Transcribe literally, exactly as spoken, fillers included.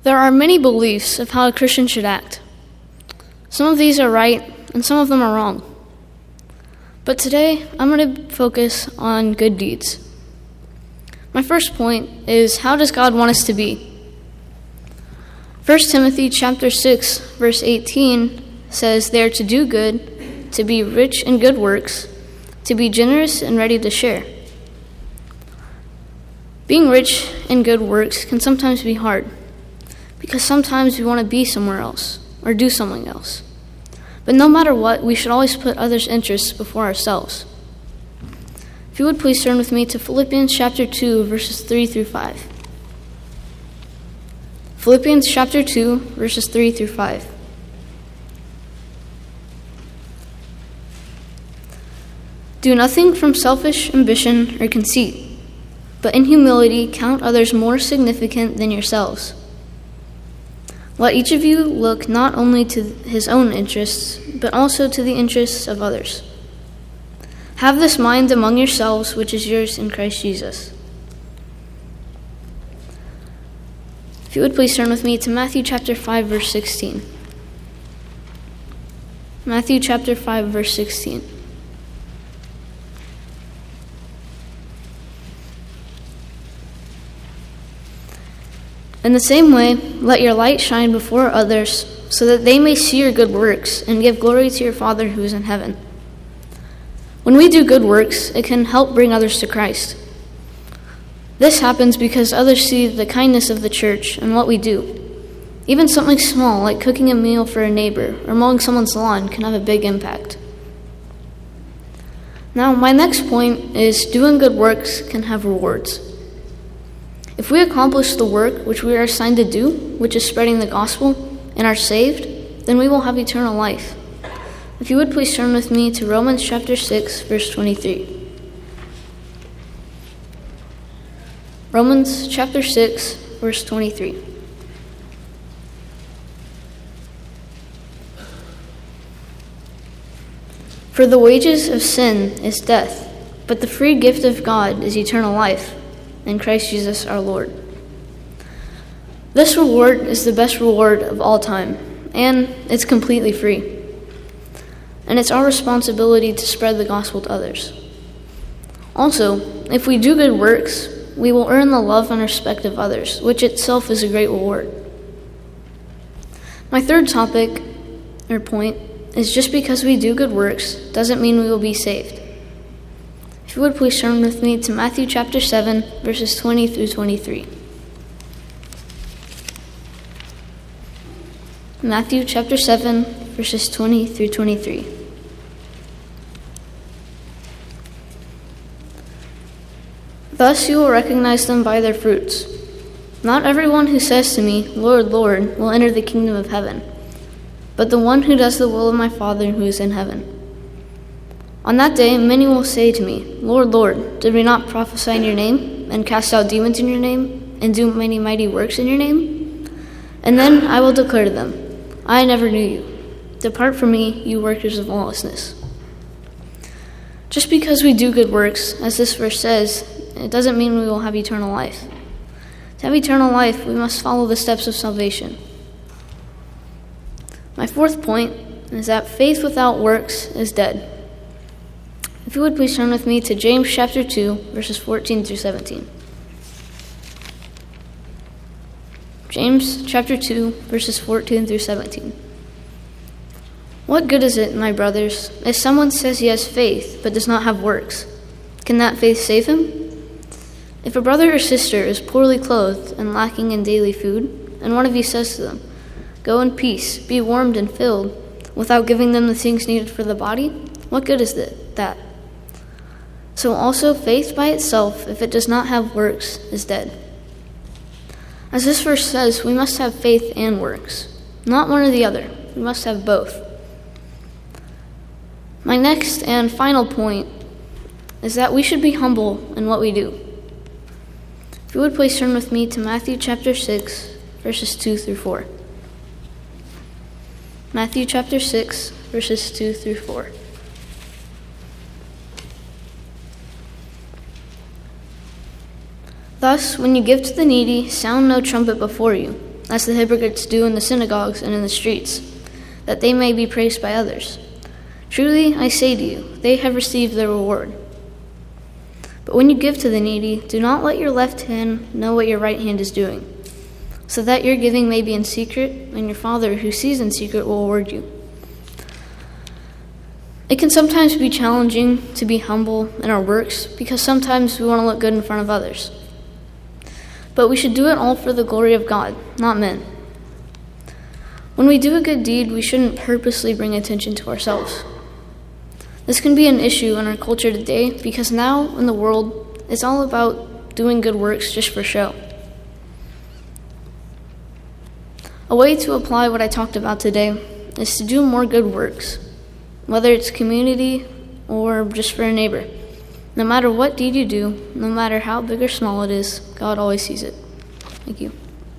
There are many beliefs of how a Christian should act. Some of these are right, and some of them are wrong. But today, I'm going to focus on good deeds. My first point is, how does God want us to be? First Timothy chapter six, verse eighteen says, "They are to do good, to be rich in good works, to be generous and ready to share." Being rich in good works can sometimes be hard, because sometimes we want to be somewhere else or do something else. But no matter what, we should always put others' interests before ourselves. If you would please turn with me to Philippians chapter two, verses three through five. Philippians chapter two, verses three through five. "Do nothing from selfish ambition or conceit, but in humility count others more significant than yourselves. Let each of you look not only to his own interests, but also to the interests of others. Have this mind among yourselves, which is yours in Christ Jesus." If you would please turn with me to Matthew chapter five, verse sixteen. Matthew chapter five, verse sixteen. "In the same way, let your light shine before others, so that they may see your good works and give glory to your Father who is in heaven." When we do good works, it can help bring others to Christ. This happens because others see the kindness of the church and what we do. Even something small, like cooking a meal for a neighbor or mowing someone's lawn, can have a big impact. Now, my next point is doing good works can have rewards. If we accomplish the work which we are assigned to do, which is spreading the gospel, and are saved, then we will have eternal life. If you would please turn with me to Romans chapter six, verse twenty-three. Romans chapter six, verse twenty-three. "For the wages of sin is death, but the free gift of God is eternal life in Christ Jesus our Lord." This reward is the best reward of all time, and it's completely free. And it's our responsibility to spread the gospel to others. Also, if we do good works, we will earn the love and respect of others, which itself is a great reward. My third topic, or point, is just because we do good works doesn't mean we will be saved. If you would please turn with me to Matthew chapter seven, verses twenty through twenty-three. Matthew chapter seven, verses twenty through twenty-three. "Thus you will recognize them by their fruits. Not everyone who says to me, 'Lord, Lord,' will enter the kingdom of heaven, but the one who does the will of my Father who is in heaven. On that day, many will say to me, 'Lord, Lord, did we not prophesy in your name, and cast out demons in your name, and do many mighty works in your name?' And then I will declare to them, 'I never knew you. Depart from me, you workers of lawlessness.'" Just because we do good works, as this verse says, it doesn't mean we will have eternal life. To have eternal life, we must follow the steps of salvation. My fourth point is that faith without works is dead. If you would please turn with me to James chapter two, verses fourteen through seventeen. James chapter two, verses fourteen through seventeen. "What good is it, my brothers, if someone says he has faith but does not have works? Can that faith save him? If a brother or sister is poorly clothed and lacking in daily food, and one of you says to them, 'Go in peace, be warmed and filled,' without giving them the things needed for the body, what good is that? So also faith by itself, if it does not have works, is dead." As this verse says, we must have faith and works, not one or the other. We must have both. My next and final point is that we should be humble in what we do. If you would please turn with me to Matthew chapter six, verses two through four. Matthew chapter six, verses two through four. "Thus, when you give to the needy, sound no trumpet before you, as the hypocrites do in the synagogues and in the streets, that they may be praised by others. Truly, I say to you, they have received their reward. But when you give to the needy, do not let your left hand know what your right hand is doing, so that your giving may be in secret, and your Father who sees in secret will reward you. It can sometimes be challenging to be humble in our works because sometimes we want to look good in front of others. But we should do it all for the glory of God, not men. When we do a good deed, we shouldn't purposely bring attention to ourselves. This can be an issue in our culture today because now in the world, it's all about doing good works just for show. A way to apply what I talked about today is to do more good works, whether it's community or just for a neighbor. No matter what deed you do, no matter how big or small it is, God always sees it. Thank you.